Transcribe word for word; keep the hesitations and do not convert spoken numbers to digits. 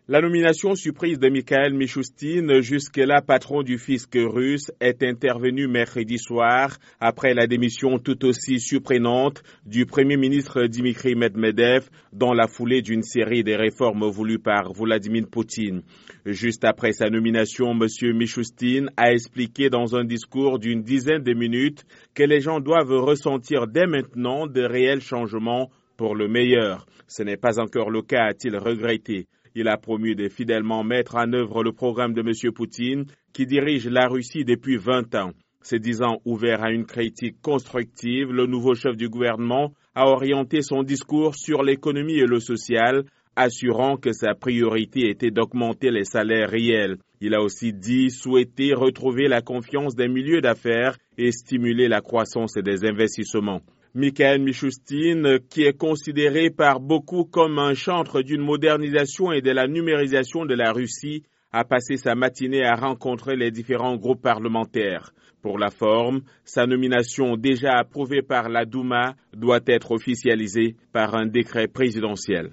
La nomination surprise de Mikhail Mishustin, jusque-là patron du fisc russe, est intervenue mercredi soir après la démission tout aussi surprenante du Premier ministre Dmitry Medvedev dans la foulée d'une série de réformes voulues par Vladimir Poutine. Juste après sa nomination, M. Mishustin a expliqué dans un discours d'une dizaine de minutes que les gens doivent ressentir dès maintenant de réels changements pour le meilleur. Ce n'est pas encore le cas, a-t-il regretté. Il a promis de fidèlement mettre en œuvre le programme de M. Poutine, qui dirige la Russie depuis vingt ans. Se disant ouvert à une critique constructive, le nouveau chef du gouvernement a orienté son discours sur l'économie et le social, assurant que sa priorité était d'augmenter les salaires réels. Il a aussi dit souhaiter retrouver la confiance des milieux d'affaires et stimuler la croissance des investissements. Mikhail Mishustin, qui est considéré par beaucoup comme un chantre d'une modernisation et de la numérisation de la Russie, a passé sa matinée à rencontrer les différents groupes parlementaires. Pour la forme, sa nomination déjà approuvée par la Douma doit être officialisée par un décret présidentiel.